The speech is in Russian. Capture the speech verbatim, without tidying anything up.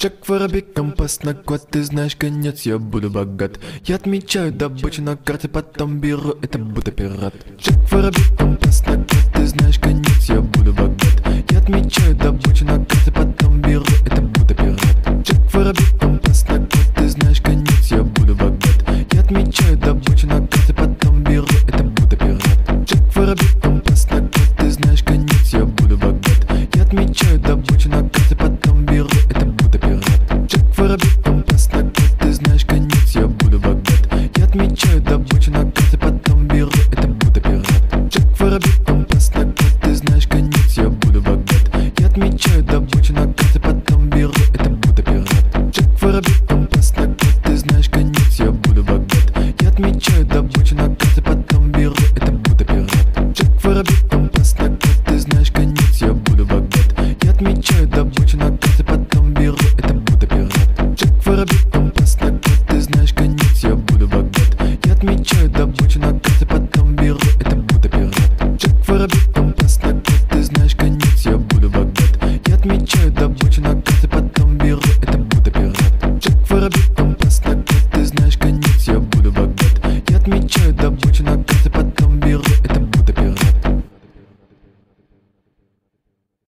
Чек, воробей, компас на квад, ты знаешь конец, я буду богат. Я отмечаю добычу на карте, потом беру это будто пират. Чек, воробей, компас на квад, ты знаешь конец, я буду богат. Я отмечаю добычу на карте, потом беру это будто пират. Чек, воробей, компас на квад, ты знаешь конец, я буду богат. Я отмечаю добычу на карте, потом беру это будто пират. Чек, воробей, компас на квад, ты знаешь конец, я буду богат. Я отмечаю добычу на карте, потом беру это будто пират. Чек, воробей, компас на квад, ты знаешь конец, я буду богат. Я отмечаю добычу на карте, потом беру это будто пират. Чек, воробей, компас на квад, ты знаешь конец, я буду богат. Я отмечаю добычу на карте, потом беру это будто пират. Чек, воробей, компас на квад, ты знаешь конец, я буду богат. Я отмечаю добычу на карте, потом беру это будто пират. Чек, воробей, компас на квад, ты знаешь конец, я буду богат. Я отмечаю добычу на